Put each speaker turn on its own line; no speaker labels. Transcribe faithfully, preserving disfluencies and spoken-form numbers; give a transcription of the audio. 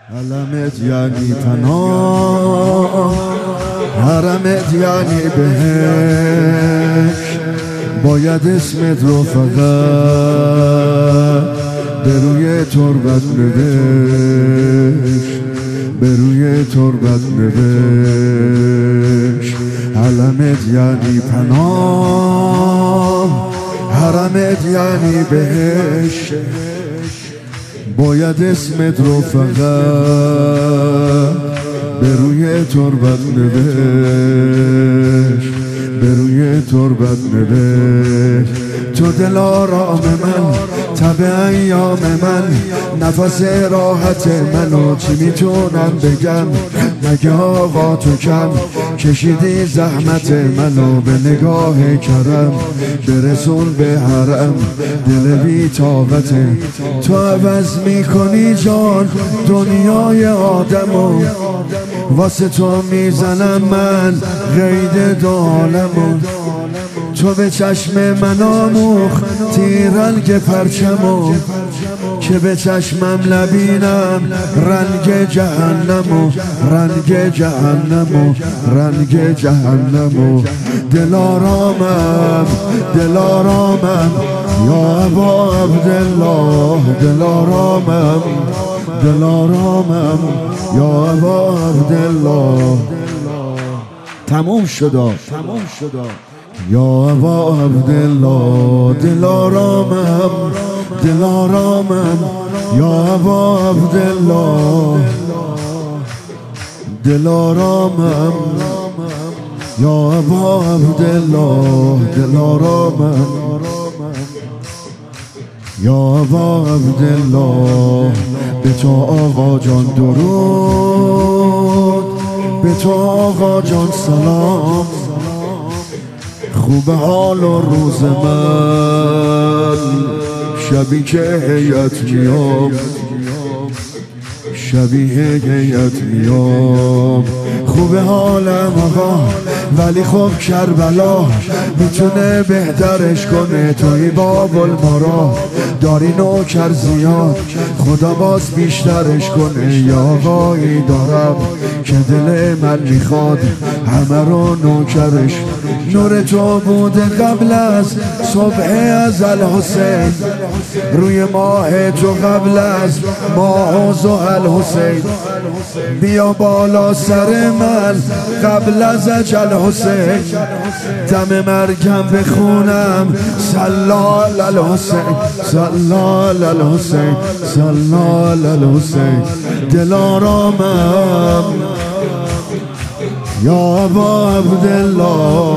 علمت یعنی پناه، حرمت یعنی بهشت. باید اسمت رو فقط به روی تربت نوشت، به روی تربت نوشت. علمت یعنی پناه، حرمت یعنی بهشت. باید اسمت رو فقط به روی تربت نوشت، به روی تربت نوشت. تو دل آرام من، تب ایام من، نفس راحت منو چی میتونم بگم؟ مگه آقا تو کم کشیدی زحمت منو به نگاه کرم، برسون به حرم دل بی طاقته. تو عوض میکنی جان دنیای آدمو، واسه تو میزنم من قید دالمو. تو به چشم من آموخ تیرنگ پرچمو، که به چشمم لبینم رنگ جهنمو، رنگ جهنمو، رنگ جهنمو. دلارامم دلارامم یا ابا عبدالله، دلارامم دلارامم یا ابا عبدالله. تموم شدا تموم شدا یا ابا عبدالله. دلارامم دلارامم یا ابا عبدالله، دلارامم یا ابا عبدالله، دلارامم یا ابا عبدالله. به تو آقا جان درود، به تو آقا جان سلام. خوب حال و روز من شبی که هیئت میام، شبی هیئت میام. خوب حالم آقا ولی خب کربلا میتونه بهترش کنه. توی باب المرا داری نوکر زیاد، خدا باز بیشترش کنه. یا آقایی دارم که دل من میخواد همه رو نوکرش. نور تو بوده قبل از صبح ازل حسین، روی ماه تو قبل از ماه و زحل حسین. بیا بالا سر من قبل از اجل حسین، دم مرگم بخونم سلال الحسین، سلال الحسین، سلال الحسین. دلارامم یا ابا عبدالله،